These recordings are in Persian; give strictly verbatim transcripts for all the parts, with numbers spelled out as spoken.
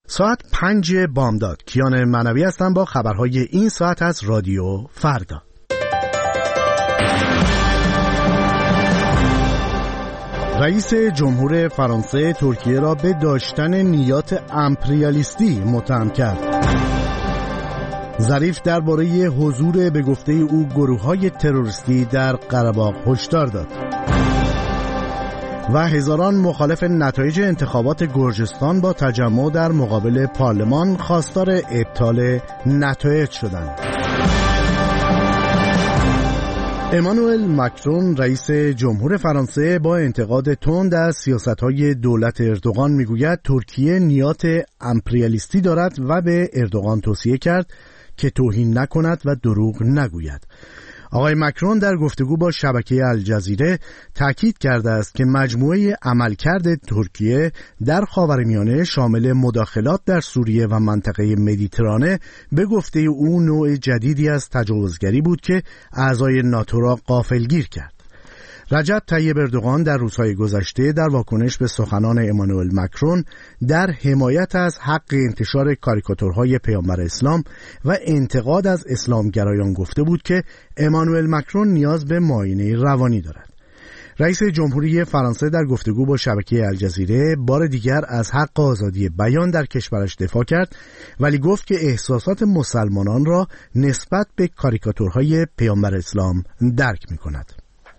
ساعت پنج بامداد. کیان منوی هستم با خبرهای این ساعت از رادیو فردا. رئیس جمهور فرانسه ترکیه را به داشتن نیات امپریالیستی متهم کرد. ظریف درباره حضور به گفته او گروه‌های تروریستی در قره‌باغ هشدار داد. و هزاران مخالف نتایج انتخابات گرجستان با تجمع در مقابل پارلمان خواستار ابطال نتایج شدند. امانوئل ماکرون رئیس جمهور فرانسه با انتقاد تند از سیاست‌های دولت اردوغان میگوید ترکیه نیات امپریالیستی دارد و به اردوغان توصیه کرد که توهین نکند و دروغ نگوید. آقای ماکرون در گفتگو با شبکه الجزیره تاکید کرده است که مجموعه عملکرد ترکیه در خاورمیانه شامل مداخلات در سوریه و منطقه مدیترانه به گفته او نوع جدیدی از تجاوزگری بود که اعضای ناتو را غافلگیر کرد. رجب طیب اردوغان در روزهای گذشته در واکنش به سخنان امانوئل ماکرون در حمایت از حق انتشار کاریکاتورهای پیامبر اسلام و انتقاد از اسلامگرایان گفته بود که امانوئل ماکرون نیاز به معاینه روانی دارد. رئیس جمهوری فرانسه در گفتگو با شبکه الجزیره بار دیگر از حق آزادی بیان در کشورش دفاع کرد، ولی گفت که احساسات مسلمانان را نسبت به کاریکاتورهای پیامبر اسلام درک می‌کند.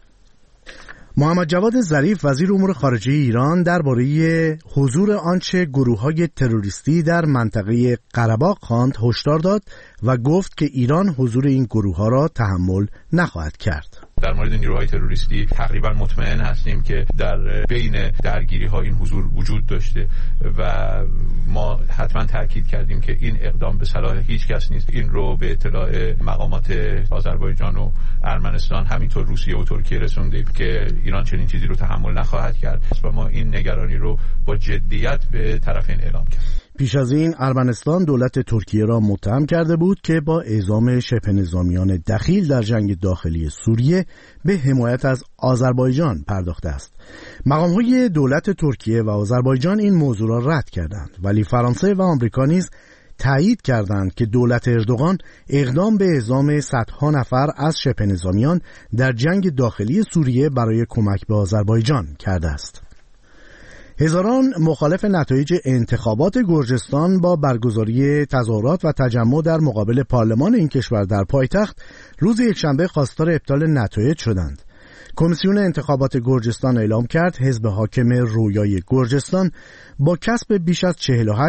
محمد جواد ظریف وزیر امور خارجه ایران درباره حضور آنچه گروه‌های تروریستی در منطقه قره‌باغ خواند هشدار داد و گفت که ایران حضور این گروه‌ها را تحمل نخواهد کرد. در مورد نیروهای تروریستی تقریبا مطمئن هستیم که در بین درگیری ها این حضور وجود داشته و ما حتما تاکید کردیم که این اقدام به صلاح هیچ کس نیست. این رو به اطلاع مقامات آذربایجان و ارمنستان همینطور روسیه و ترکیه رسوندیم که ایران چنین چیزی رو تحمل نخواهد کرد و ما این نگرانی رو با جدیت به طرفین اعلام کردیم. پیش از این ارمنستان دولت ترکیه را متهم کرده بود که با اعزام شبه نظامیان دخیل در جنگ داخلی سوریه به حمایت از آذربایجان پرداخته است. مقام‌های دولت ترکیه و آذربایجان این موضوع را رد کردند، ولی فرانسه و آمریکا نیز تایید کردند که دولت اردوغان اقدام به اعزام صدها نفر از شبه نظامیان در جنگ داخلی سوریه برای کمک به آذربایجان کرده است. هزاران مخالف نتایج انتخابات گرجستان با برگزاری تظاهرات و تجمع در مقابل پارلمان این کشور در پایتخت روز یکشنبه خواستار ابطال نتایج شدند. کمیسیون انتخابات گرجستان اعلام کرد حزب حاکم رویای گرجستان با کسب بیش از چهل و هشت